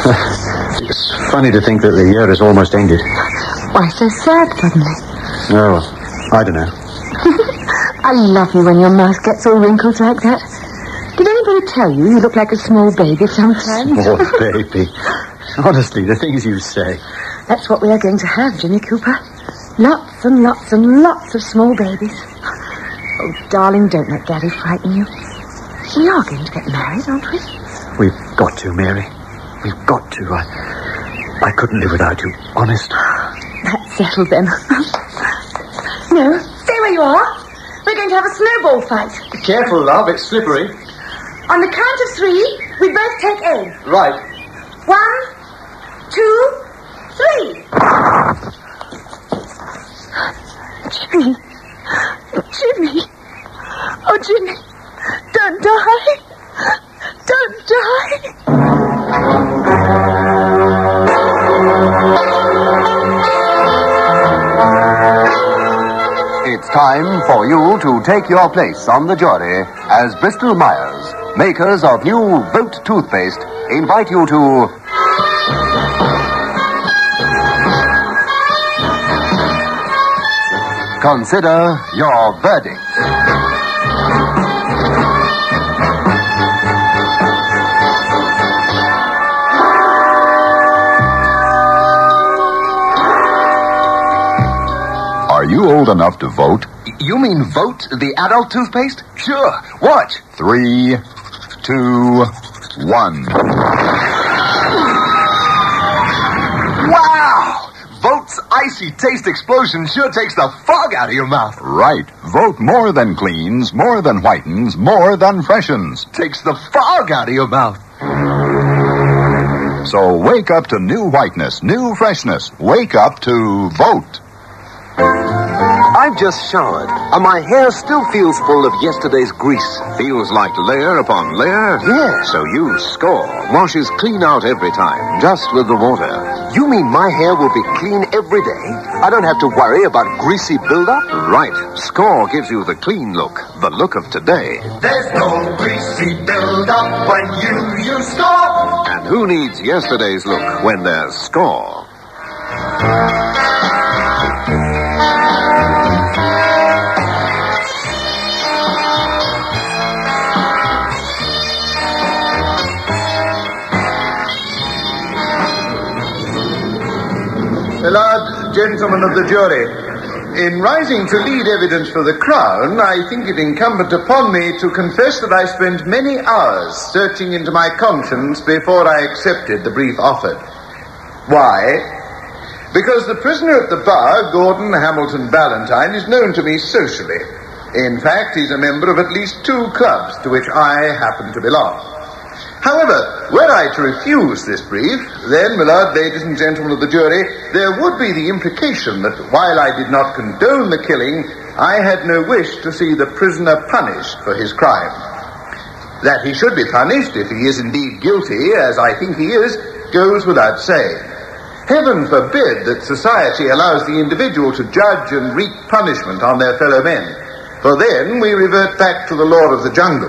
It's funny to think that the year is almost ended. Why so sad suddenly? Oh, I don't know. I love you when your mouth gets all wrinkled like that. Did anybody tell you look like a small baby sometimes? Small baby. Honestly, the things you say. That's what we are going to have, Jimmy Cooper. Lots and lots and lots of small babies. Oh, darling, don't let Daddy frighten you. We are going to get married, aren't we? We've got to, Mary. We've got to. I couldn't live without you, honest. That's settled then. No, stay where you are. We're going to have a snowball fight. Careful, love, it's slippery. On the count of 3, we both take aim. Right. 1, 2, 3. Jimmy. Jimmy. Oh, Jimmy. Don't die. Don't die. It's time for you to take your place on the jury as Bristol Myers, makers of new Vote toothpaste, invite you to... Consider your verdict. Are you old enough to vote? You mean Vote, the adult toothpaste? Sure. Watch. 3, 2, 1. Wow! Vote's icy taste explosion sure takes the fog out of your mouth. Right. Vote more than cleans, more than whitens, more than freshens. Takes the fog out of your mouth. So wake up to new whiteness, new freshness. Wake up to Vote. I've just showered, and my hair still feels full of yesterday's grease. Feels like layer upon layer? Yes. So you Score washes clean out every time, just with the water. You mean my hair will be clean every day? I don't have to worry about greasy buildup? Right. Score gives you the clean look, the look of today. There's no greasy buildup when you use Score. And who needs yesterday's look when there's Score? Lord, gentlemen of the jury, in rising to lead evidence for the Crown, I think it incumbent upon me to confess that I spent many hours searching into my conscience before I accepted the brief offered. Why? Because the prisoner at the bar, Gordon Hamilton Ballantyne, is known to me socially. In fact, he's a member of at least 2 clubs to which I happen to belong. However, were I to refuse this brief, then, my lord, ladies and gentlemen of the jury, there would be the implication that while I did not condone the killing, I had no wish to see the prisoner punished for his crime. That he should be punished, if he is indeed guilty, as I think he is, goes without saying. Heaven forbid that society allows the individual to judge and wreak punishment on their fellow men, for then we revert back to the law of the jungle.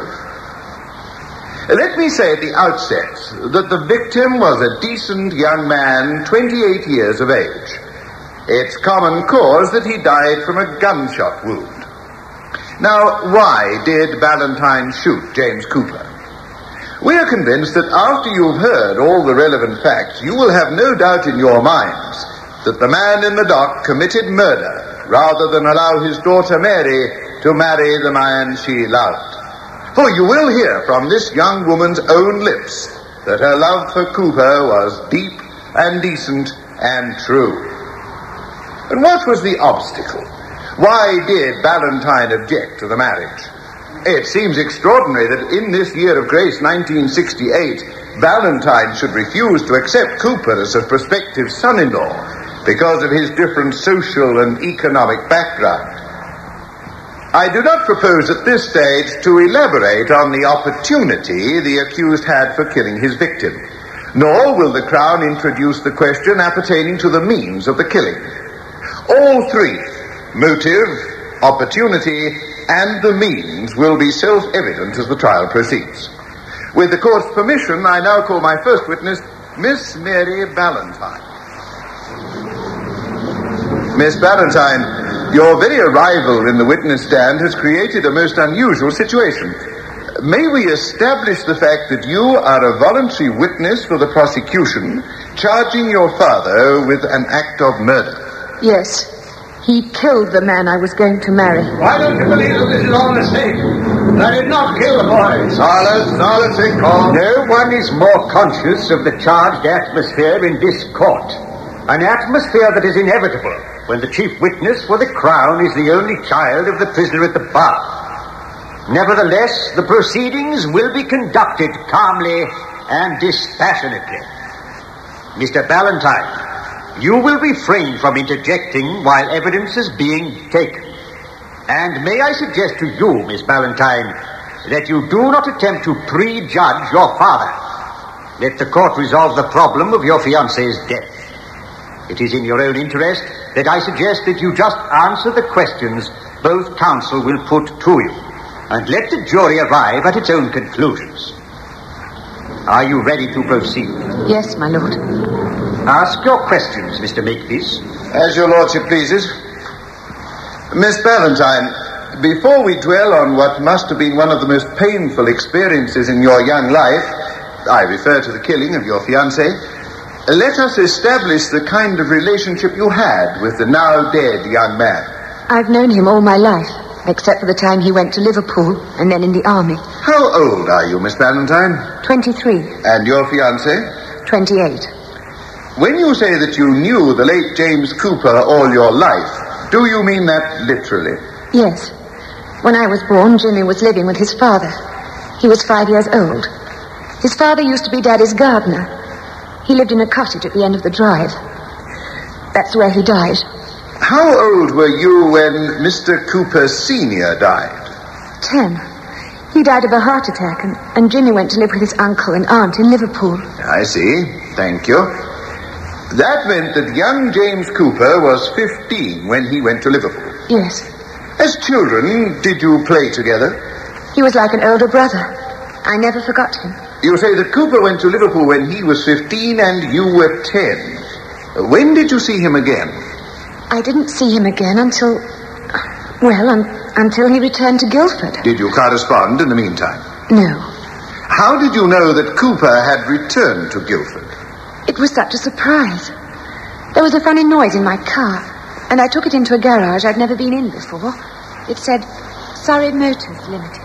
Let me say at the outset that the victim was a decent young man, 28 years of age. It's common cause that he died from a gunshot wound. Now, why did Ballantyne shoot James Cooper? We are convinced that after you've heard all the relevant facts, you will have no doubt in your minds that the man in the dock committed murder rather than allow his daughter Mary to marry the man she loved. For you will hear from this young woman's own lips that her love for Cooper was deep and decent and true. And what was the obstacle? Why did Ballantyne object to the marriage? It seems extraordinary that in this year of grace, 1968, Ballantyne should refuse to accept Cooper as a prospective son-in-law because of his different social and economic background. I do not propose at this stage to elaborate on the opportunity the accused had for killing his victim, nor will the Crown introduce the question appertaining to the means of the killing. All 3, motive, opportunity, and the means, will be self-evident as the trial proceeds. With the court's permission, I now call my first witness, Miss Mary Ballantyne. Miss Ballantyne, your very arrival in the witness stand has created a most unusual situation. May we establish the fact that you are a voluntary witness for the prosecution, charging your father with an act of murder? Yes. He killed the man I was going to marry. Why don't you believe that this is all a mistake? I did not kill the boy. Silence, in court. No one is more conscious of the charged atmosphere in this court. An atmosphere that is inevitable when the chief witness for the Crown is the only child of the prisoner at the bar. Nevertheless, the proceedings will be conducted calmly and dispassionately. Mr. Ballantyne, you will refrain from interjecting while evidence is being taken. And may I suggest to you, Miss Ballantyne, that you do not attempt to prejudge your father. Let the court resolve the problem of your fiancé's death. It is in your own interest that I suggest that you just answer the questions both counsel will put to you, and let the jury arrive at its own conclusions. Are you ready to proceed? Yes, my lord. Ask your questions, Mr. Makepeace. As your lordship pleases. Miss Ballantyne, before we dwell on what must have been one of the most painful experiences in your young life, I refer to the killing of your fiancé, let us establish the kind of relationship you had with the now dead young man. I've known him all my life, except for the time he went to Liverpool and then in the army. How old are you, Miss Ballantyne? 23. And your fiancé? 28. When you say that you knew the late James Cooper all your life, do you mean that literally? Yes. When I was born, Jimmy was living with his father. He was 5 years old. His father used to be Daddy's gardener. He lived in a cottage at the end of the drive. That's where he died. How old were you when Mr. Cooper Sr. died? 10. He died of a heart attack, and Jimmy went to live with his uncle and aunt in Liverpool. I see. Thank you. That meant that young James Cooper was 15 when he went to Liverpool. Yes. As children, did you play together? He was like an older brother. I never forgot him. You say that Cooper went to Liverpool when he was 15 and you were 10. When did you see him again? I didn't see him again until he returned to Guildford. Did you correspond in the meantime? No. How did you know that Cooper had returned to Guildford? It was such a surprise. There was a funny noise in my car, and I took it into a garage I'd never been in before. It said, Surrey Motors Limited.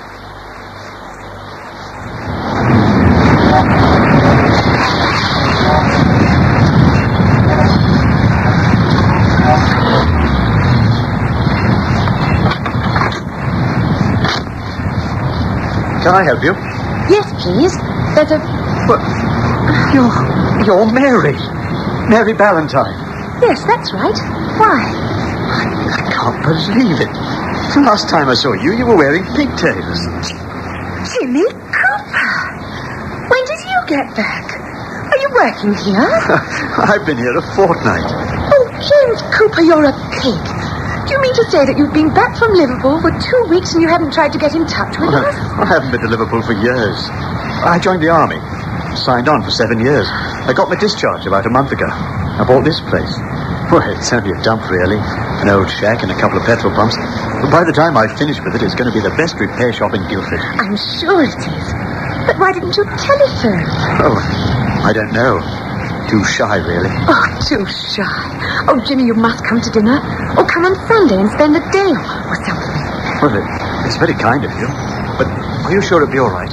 Can I help you? Yes, please. There's a... Well, you're Mary. Mary Ballantyne. Yes, that's right. Why? I can't believe it. The last time I saw you, you were wearing pigtails. Jimmy Cooper! When did you get back? Are you working here? I've been here a fortnight. Oh, James Cooper, you're a pig. Do you mean to say that you've been back from Liverpool for 2 weeks and you haven't tried to get in touch with us? I haven't been to Liverpool for years. I joined the army. Signed on for 7 years. I got my discharge about a month ago. I bought this place. Well, it's only a dump, really. An old shack and a couple of petrol pumps. But by the time I've finished with it, it's going to be the best repair shop in Guildford. I'm sure it is. But why didn't you telephone? Oh, I don't know. Too shy, really. Oh, too shy. Oh, Jimmy, you must come to dinner. Or come on Sunday and spend the day or something. Well, it's very kind of you. But are you sure it'll be all right?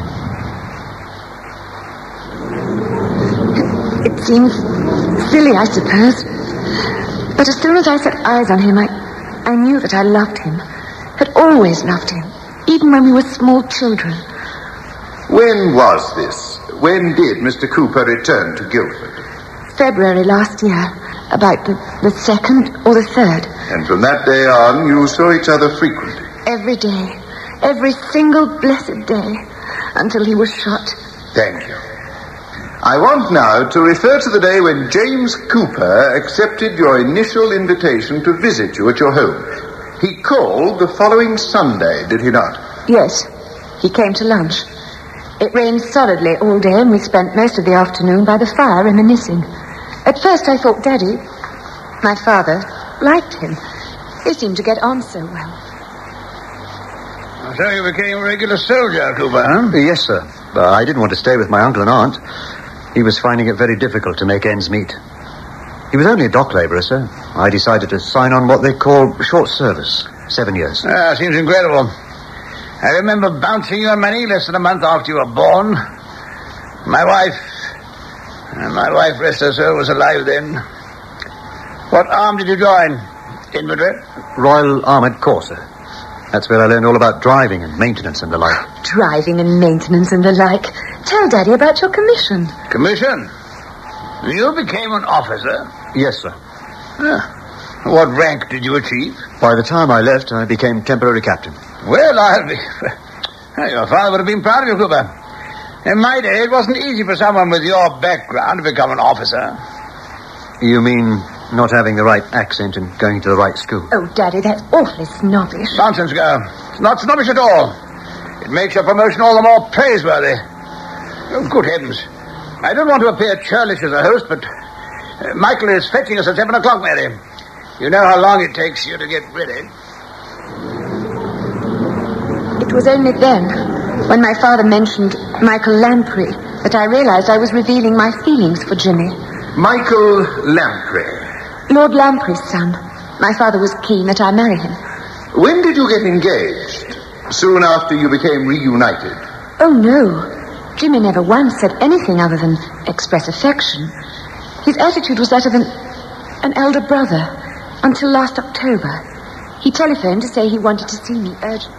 It seems silly, I suppose. But as soon as I set eyes on him, I knew that I loved him. Had always loved him. Even when we were small children. When was this? When did Mr. Cooper return to Guildford? February last year. About the 2nd or the 3rd. And from that day on, you saw each other frequently? Every day. Every single blessed day. Until he was shot. Thank you. I want now to refer to the day when James Cooper accepted your initial invitation to visit you at your home. He called the following Sunday, did he not? Yes. He came to lunch. It rained solidly all day, and we spent most of the afternoon by the fire reminiscing. At first I thought Daddy, my father, liked him. They seemed to get on so well. So you became a regular soldier, Cooper, huh? Yes, sir. I didn't want to stay with my uncle and aunt. He was finding it very difficult to make ends meet. He was only a dock labourer, sir. I decided to sign on what they call short service. 7 years. Seems incredible. I remember bouncing your money less than a month after you were born. My wife, rest her soul, was alive then. What arm did you join? Infantry? Royal Armoured Corps, sir. That's where I learned all about driving and maintenance and the like. Driving and maintenance and the like. Tell Daddy about your commission. Commission? You became an officer? Yes, sir. What rank did you achieve? By the time I left, I became temporary captain. Well, your father would have been proud of you, Cooper. In my day, it wasn't easy for someone with your background to become an officer. You mean not having the right accent and going to the right school? Oh, Daddy, that's awfully snobbish. Nonsense, girl. It's not snobbish at all. It makes your promotion all the more praiseworthy. Oh, good heavens. I don't want to appear churlish as a host, but Michael is fetching us at 7 o'clock, Mary. You know how long it takes you to get ready. It was only then, when my father mentioned Michael Lamprey, that I realized I was revealing my feelings for Jimmy. Michael Lamprey. Lord Lamprey's son. My father was keen that I marry him. When did you get engaged? Soon after you became reunited? Oh, no. Jimmy never once said anything other than express affection. His attitude was that of an elder brother, until last October. He telephoned to say he wanted to see me urgently.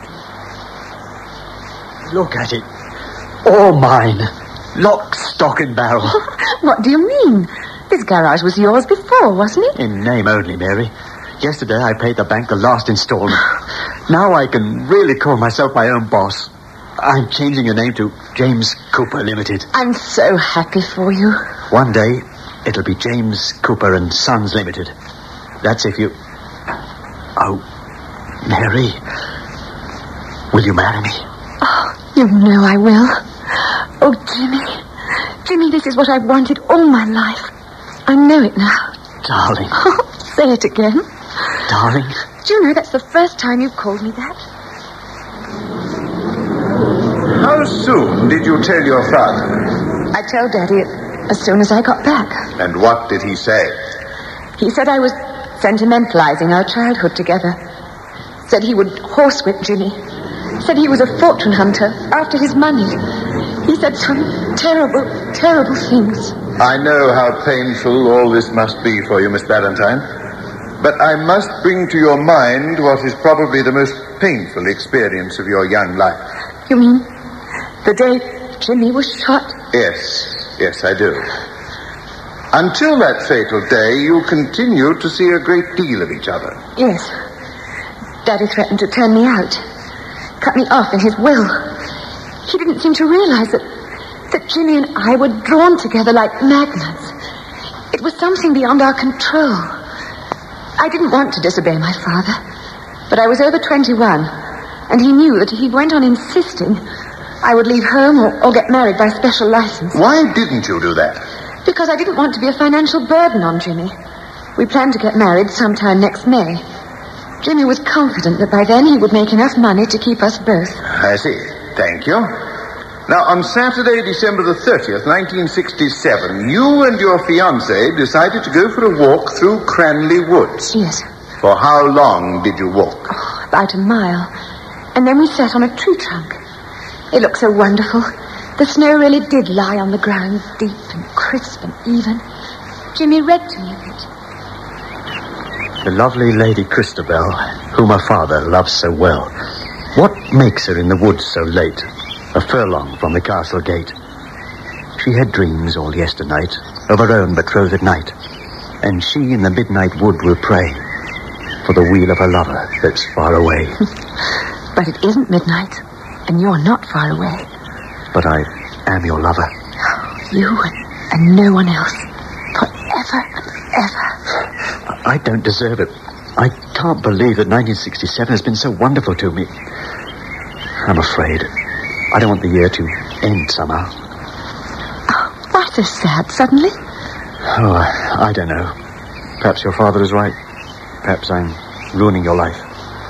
Look at it. All mine. Lock, stock and barrel. What do you mean? This garage was yours before, wasn't it? In name only, Mary. Yesterday I paid the bank the last installment. Now I can really call myself my own boss. I'm changing your name to James Cooper Limited. I'm so happy for you. One day, it'll be James Cooper and Sons Limited. That's if you... Oh, Mary, will you marry me? Oh, you know I will. Oh, Jimmy. Jimmy, this is what I've wanted all my life. I know it now. Darling. Oh, say it again. Darling. Do you know that's the first time you've called me that? How soon did you tell your father? I told Daddy as soon as I got back. And what did he say? He said I was sentimentalizing our childhood together. Said he would horsewhip Jimmy. Said he was a fortune hunter after his money. He said some terrible, terrible things. I know how painful all this must be for you, Miss Ballantyne. But I must bring to your mind what is probably the most painful experience of your young life. You mean the day Jimmy was shot? Yes, I do. Until that fatal day, you continued to see a great deal of each other. Yes. Daddy threatened to turn me out. Cut me off in his will. He didn't seem to realize that Jimmy and I were drawn together like magnets. It was something beyond our control. I didn't want to disobey my father, but I was over 21, and he knew that if he went on insisting, I would leave home or get married by special license. Why didn't you do that? Because I didn't want to be a financial burden on Jimmy. We planned to get married sometime next May. Jimmy was confident that by then he would make enough money to keep us both. I see. Thank you. Now, on Saturday, December the 30th, 1967, you and your fiancé decided to go for a walk through Cranley Woods. Yes. For how long did you walk? Oh, about a mile. And then we sat on a tree trunk. It looked so wonderful. The snow really did lie on the ground, deep and crisp and even. Jimmy read to me a bit. The lovely Lady Christabel, whom her father loves so well. What makes her in the woods so late? A furlong from the castle gate. She had dreams all yesternight of her own betrothed knight, and she in the midnight wood will pray for the weal of her lover that's far away. But it isn't midnight, and you're not far away. But I am your lover. You and no one else. Forever and ever. I don't deserve it. I can't believe that 1967 has been so wonderful to me. I'm afraid I don't want the year to end somehow. Oh, why so sad suddenly? Oh, I don't know. Perhaps your father is right. Perhaps I'm ruining your life.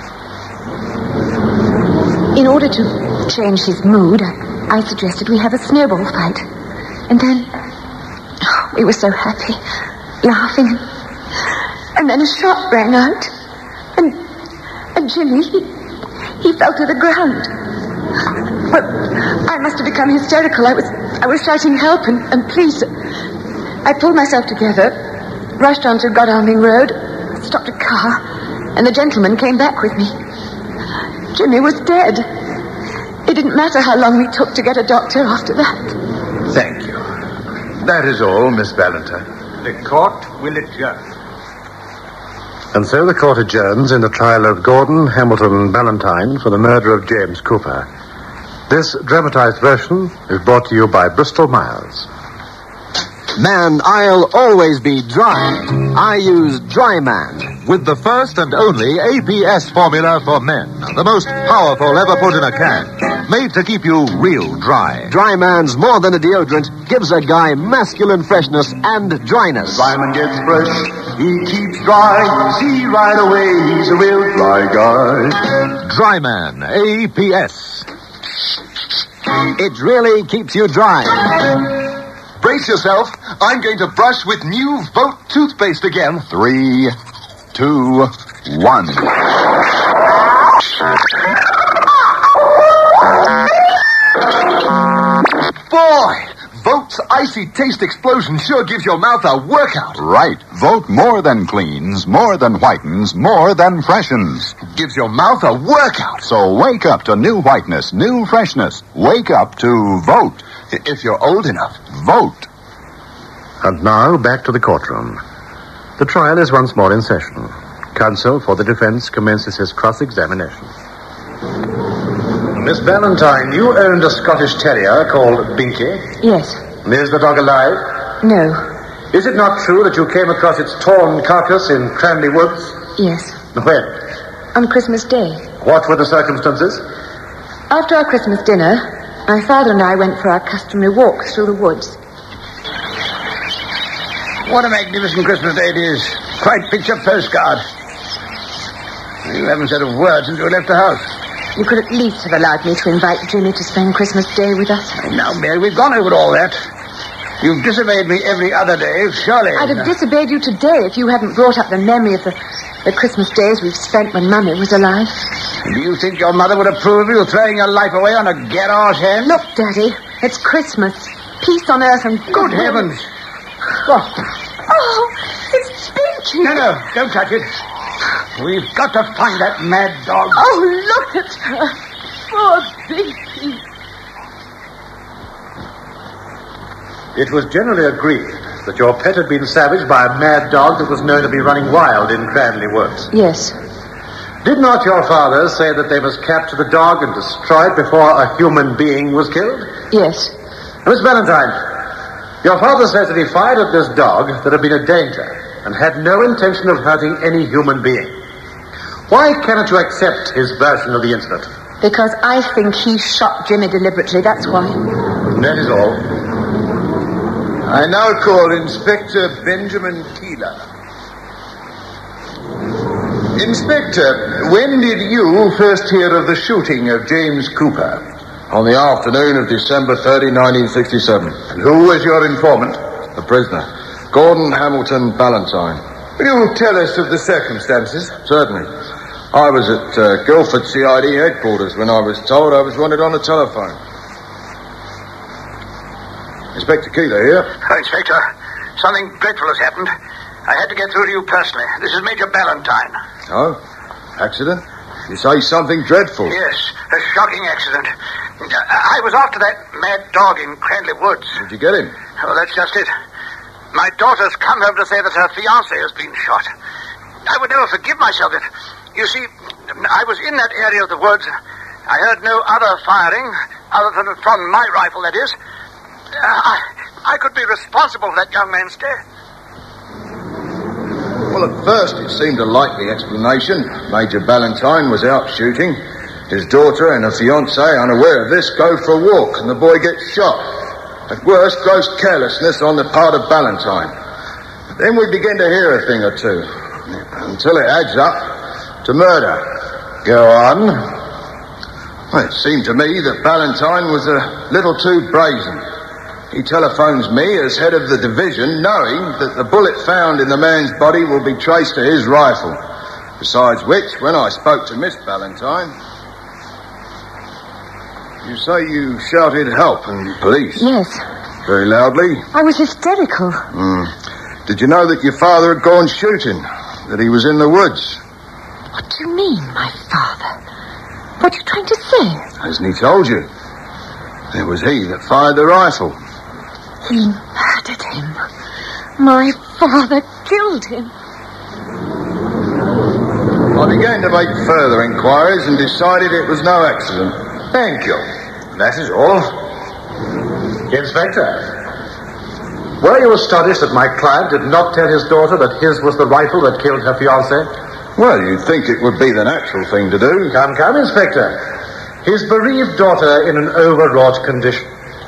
In order to change his mood, I suggested we have a snowball fight. And then, we were so happy, laughing. And then a shot rang out. And Jimmy, he fell to the ground. But I must have become hysterical. I was shouting help and please. I pulled myself together, rushed onto Godalming Road, stopped a car, and the gentleman came back with me. Jimmy was dead. It didn't matter how long we took to get a doctor after that. Thank you. That is all, Miss Valentine. The court will adjourn. And so the court adjourns in the trial of Gordon Hamilton Ballantyne for the murder of James Cooper. This dramatized version is brought to you by Bristol Myers. Man, I'll always be dry. I use Dry Man. With the first and only APS formula for men. The most powerful ever put in a can. Made to keep you real dry. Dry Man's more than a deodorant. Gives a guy masculine freshness and dryness. Dry Man gets fresh. He keeps dry. See right away he's a real dry guy. Dry Man, APS. It really keeps you dry. Brace yourself. I'm going to brush with new Vote toothpaste again. 3, 2, 1. Boy, Vote's icy taste explosion sure gives your mouth a workout. Right. Vote more than cleans, more than whitens, more than freshens. Gives your mouth a workout. So wake up to new whiteness, new freshness. Wake up to Vote. If you're old enough. Vote. And now, back to the courtroom. The trial is once more in session. Counsel for the defense commences his cross-examination. Miss Valentine, you owned a Scottish terrier called Binky? Yes. Is the dog alive? No. Is it not true that you came across its torn carcass in Cranley Woods? Yes. When? On Christmas Day. What were the circumstances? After our Christmas dinner, my father and I went for our customary walk through the woods. What a magnificent Christmas day it is. Quite picture postcard. You haven't said a word since you left the house. You could at least have allowed me to invite Jimmy to spend Christmas Day with us. Now, Mary, we've gone over all that. You've disobeyed me every other day, surely. I'd have disobeyed you today if you hadn't brought up the memory of the Christmas days we've spent when Mummy was alive. Do you think your mother would approve of you throwing your life away on a garage hen? Look, Daddy, it's Christmas. Peace on earth and good heavens. What? Oh, it's Binky. No, don't touch it. We've got to find that mad dog. Oh, look at her. Poor Binky. It was generally agreed that your pet had been savaged by a mad dog that was known to be running wild in Cranley Woods. Yes. Did not your father say that they must capture the dog and destroy it before a human being was killed? Yes. Miss Valentine, your father says that he fired at this dog that had been a danger and had no intention of hurting any human being. Why cannot you accept his version of the incident? Because I think he shot Jimmy deliberately, that's why. That is all. I now call Inspector Benjamin Keeler. Inspector, when did you first hear of the shooting of James Cooper? On the afternoon of December 30, 1967. And who was your informant? The prisoner, Gordon Hamilton Ballantyne. Will you tell us of the circumstances? Certainly. I was at Guildford CID headquarters when I was told I was wanted on the telephone. Inspector Keeler here. Inspector, something dreadful has happened. I had to get through to you personally. This is Major Ballantyne. Oh? Accident? You say something dreadful? Yes, a shocking accident. I was after that mad dog in Cranley Woods. Did you get him? Oh, that's just it. My daughter's come home to say that her fiancé has been shot. I would never forgive myself if... You see, I was in that area of the woods. I heard no other firing, other than from my rifle, that is. I could be responsible for that young man's death. Well, at first it seemed a likely explanation. Major Ballantyne was out shooting. His daughter and her fiancé, unaware of this, go for a walk and the boy gets shot. At worst, gross carelessness on the part of Ballantyne. Then we begin to hear a thing or two, until it adds up to murder. Go on. Well, it seemed to me that Ballantyne was a little too brazen. He telephones me as head of the division, knowing that the bullet found in the man's body will be traced to his rifle. Besides which, when I spoke to Miss Ballantyne... You say you shouted help and police? Yes. Very loudly? I was hysterical. Did you know that your father had gone shooting? That he was in the woods? What do you mean, my father? What are you trying to say? Hasn't he told you? It was he that fired the rifle. He murdered him. My father killed him. I began to make further inquiries and decided it was no accident. Thank you. That is all. Inspector, were you astonished that my client did not tell his daughter that his was the rifle that killed her fiancé? Well, you'd think it would be the natural thing to do. Come, Inspector. His bereaved daughter in an overwrought condition.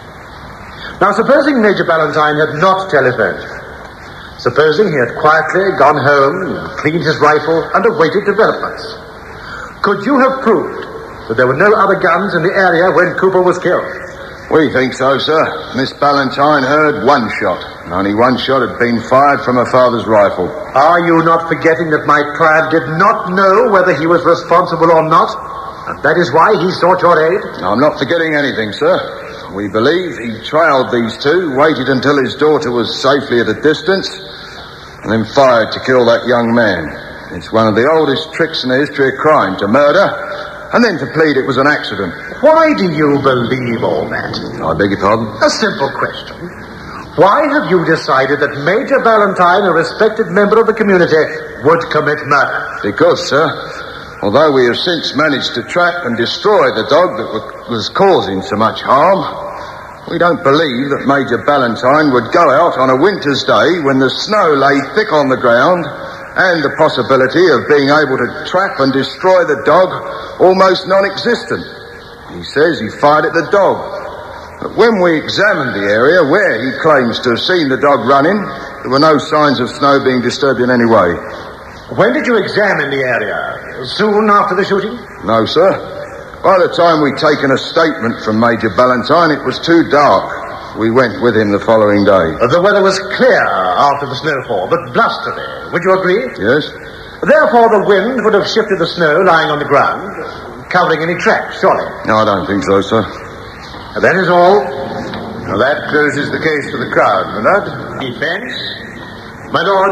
Now, supposing Major Ballantyne had not telephoned, supposing he had quietly gone home, cleaned his rifle, and awaited developments, could you have proved that there were no other guns in the area when Cooper was killed? We think so, sir. Miss Ballantyne heard one shot, and only one shot had been fired from her father's rifle. Are you not forgetting that my client did not know whether he was responsible or not? And that is why he sought your aid? I'm not forgetting anything, sir. We believe he trailed these two, waited until his daughter was safely at a distance, and then fired to kill that young man. It's one of the oldest tricks in the history of crime, to murder, and then to plead it was an accident. Why do you believe all that? I beg your pardon? A simple question. Why have you decided that Major Ballantyne, a respected member of the community, would commit murder? Because, sir, although we have since managed to trap and destroy the dog that was causing so much harm, we don't believe that Major Ballantyne would go out on a winter's day when the snow lay thick on the ground and the possibility of being able to trap and destroy the dog almost non-existent. He says he fired at the dog. But when we examined the area where he claims to have seen the dog running, there were no signs of snow being disturbed in any way. When did you examine the area? Soon after the shooting? No, sir. By the time we'd taken a statement from Major Ballantyne, it was too dark. We went with him the following day. The weather was clear after the snowfall, but blustery. Would you agree? Yes. Therefore, the wind would have shifted the snow lying on the ground, covering any tracks, surely. No, I don't think so, sir. That is all. Now, that closes the case for the crowd, my lord. Defense? My lord,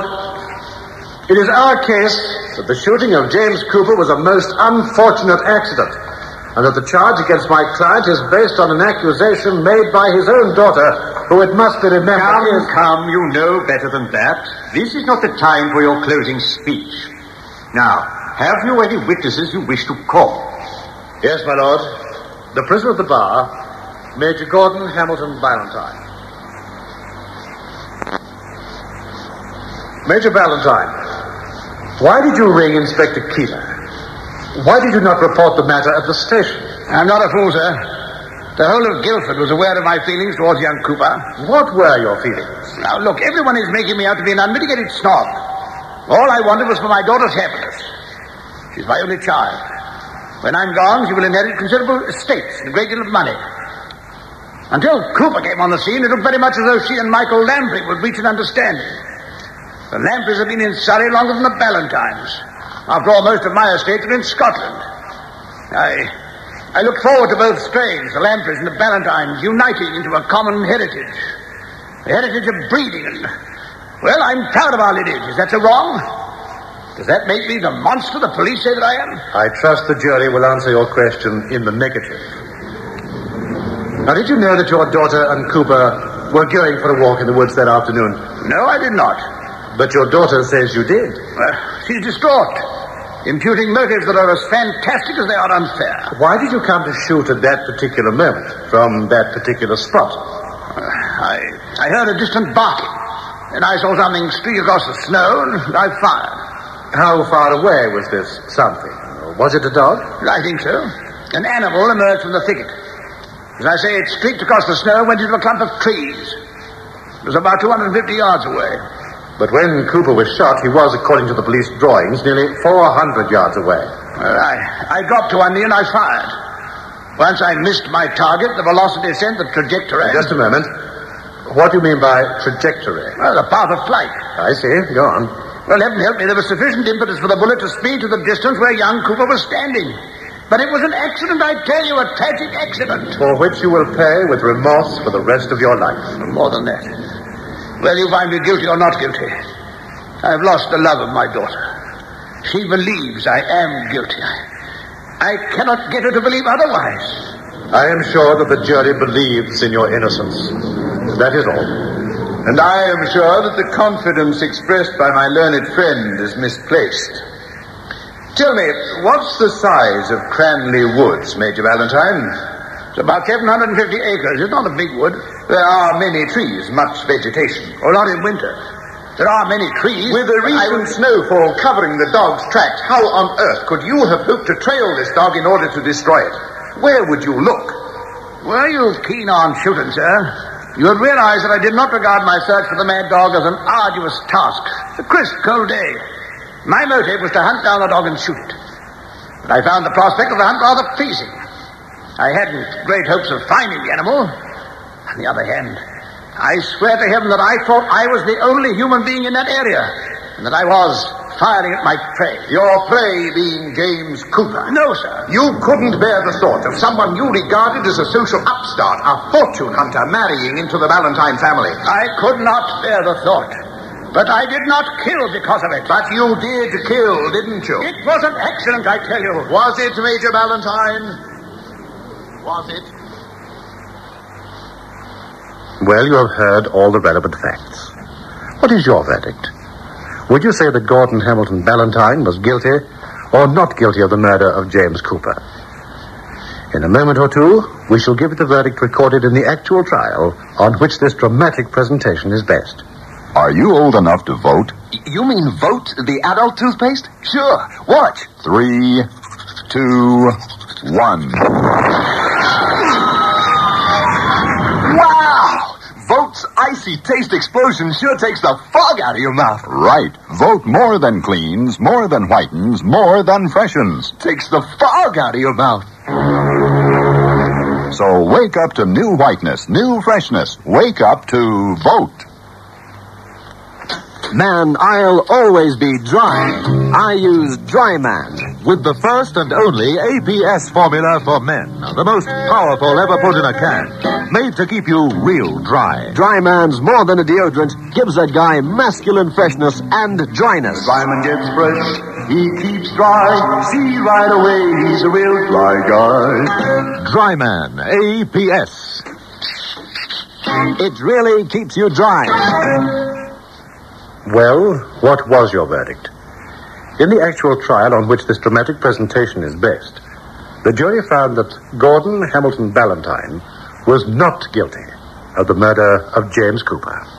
it is our case that the shooting of James Cooper was a most unfortunate accident, and that the charge against my client is based on an accusation made by his own daughter, who, it must be remembered, Come, you know better than that. This is not the time for your closing speech. Now, have you any witnesses you wish to call? Yes, my lord. The prisoner at the bar, Major Gordon Hamilton Ballantyne. Major Ballantyne, why did you ring Inspector Keeler? Why did you not report the matter at the station? I'm not a fool, sir. The whole of Guildford was aware of my feelings towards young Cooper. What were your feelings? Now, look, everyone is making me out to be an unmitigated snob. All I wanted was for my daughter's happiness. She's my only child. When I'm gone, she will inherit considerable estates and a great deal of money. Until Cooper came on the scene, it looked very much as though she and Michael Lamprey would reach an understanding. The Lampreys have been in Surrey longer than the Ballantynes. After all, most of my estates are in Scotland. I look forward to both strains, the Lampreys and the Ballantynes, uniting into a common heritage. The heritage of breeding and... Well, I'm proud of our lineage. Is that so wrong? Does that make me the monster the police say that I am? I trust the jury will answer your question in the negative. Now, did you know that your daughter and Cooper were going for a walk in the woods that afternoon? No, I did not. But your daughter says you did. She's distraught, imputing motives that are as fantastic as they are unfair. Why did you come to shoot at that particular moment, from that particular spot? I heard a distant barking, and I saw something streak across the snow, and I fired. How far away was this something? Was it a dog? I think so. An animal emerged from the thicket. As I say, it streaked across the snow and went into a clump of trees. It was about 250 yards away. But when Cooper was shot, he was, according to the police drawings, nearly 400 yards away. Well, I dropped to one knee and I fired. Once I missed my target, the velocity sent the trajectory. Just a moment. What do you mean by trajectory? Well, the path of flight. I see. Go on. Well, heaven help me, there was sufficient impetus for the bullet to speed to the distance where young Cooper was standing. But it was an accident, I tell you, a tragic accident. For which you will pay with remorse for the rest of your life. More than that. Whether you find me guilty or not guilty, I've lost the love of my daughter. She believes I am guilty. I cannot get her to believe otherwise. I am sure that the jury believes in your innocence. That is all. And I am sure that the confidence expressed by my learned friend is misplaced. Tell me, what's the size of Cranley Woods, Major Valentine? It's about 750 acres. It's not a big wood. There are many trees, much vegetation. Oh, not in winter. There are many trees. With the recent snowfall covering the dog's tracks, how on earth could you have hoped to trail this dog in order to destroy it? Where would you look? Were you keen on shooting, sir? You would realize that I did not regard my search for the mad dog as an arduous task. A crisp, cold day. My motive was to hunt down the dog and shoot it. But I found the prospect of the hunt rather pleasing. I hadn't great hopes of finding the animal. On the other hand, I swear to heaven that I thought I was the only human being in that area, and that I was firing at my prey. Your prey being James Cooper? No, sir. You couldn't bear the thought of someone you regarded as a social upstart, a fortune hunter, marrying into the Valentine family. I could not bear the thought. But I did not kill because of it. But you did kill, didn't you? It was an accident, I tell you. Was it, Major Valentine? Was it? Well, you have heard all the relevant facts. What is your verdict? Would you say that Gordon Hamilton Ballantyne was guilty or not guilty of the murder of James Cooper? In a moment or two, we shall give the verdict recorded in the actual trial on which this dramatic presentation is based. Are you old enough to vote? You mean vote the adult toothpaste? Sure. Watch. 3, 2, 1. Wow! Vote's icy taste explosion sure takes the fog out of your mouth. Right. Vote more than cleans, more than whitens, more than freshens. Takes the fog out of your mouth. So wake up to new whiteness, new freshness. Wake up to Vote. Man, I'll always be dry. I use Dry Man. With the first and only APS formula for men. The most powerful ever put in a can. Made to keep you real dry. Dry Man's more than a deodorant. Gives a guy masculine freshness and dryness. Simon gets fresh. He keeps dry. See right away he's a real dry guy. Dry Man, APS. It really keeps you dry. Well, what was your verdict? In the actual trial on which this dramatic presentation is based, the jury found that Gordon Hamilton Ballantyne was not guilty of the murder of James Cooper.